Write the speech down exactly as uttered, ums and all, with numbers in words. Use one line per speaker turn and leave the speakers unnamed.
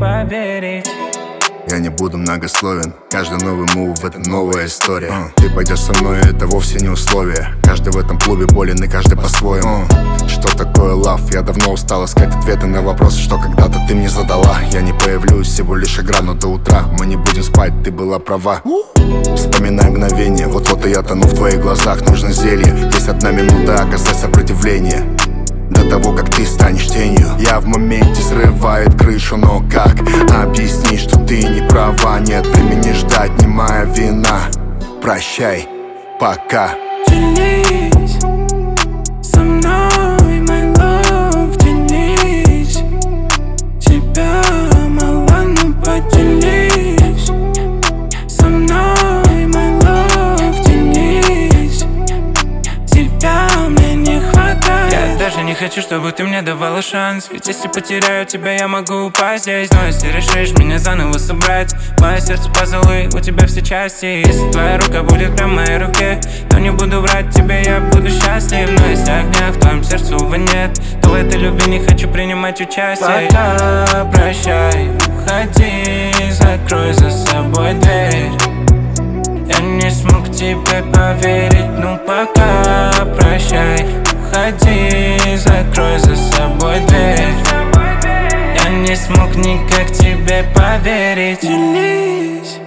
поверить.
Я не буду многословен, каждый новый мув — это новая история. uh. Ты пойдешь со мной, это вовсе не условие. Каждый в этом клубе болен и каждый по-своему. uh. Что такое лав? Я давно устал искать ответы на вопросы, что когда-то ты мне задала. Я не появлюсь, всего лишь игра, но до утра мы не будем спать, ты была права. uh. Вспоминай мгновение, вот-вот и я тону в твоих глазах. Нужно зелье, есть одна минута оказать сопротивление до того, как ты станешь тенью. Я в моменте срывает крышу, но как объяснить, что ты не права? Нет времени ждать, не моя вина. Прощай, пока.
Делись со мной, my love, делись. Тебя мало, но поделись со мной, my love, делись. Тебя мне не хватает. Я даже не хочу, чтобы ты мне давала шанс. Ведь если потеряю тебя, я могу упасть здесь. Но если решишь меня заново собрать, мое сердце пазлы, у тебя все части. Если твоя рука будет прям в моей руке, то не буду врать тебе, я буду счастлив. Но если огня в твоем сердце, увы, нет, то в этой любви не хочу принимать участие. Пока прощай, уходи, закрой за собой дверь. Я не смог тебе поверить, ну пока прощай, уходи, закрой за собой дверь. Я не смог никак тебе поверить. Делись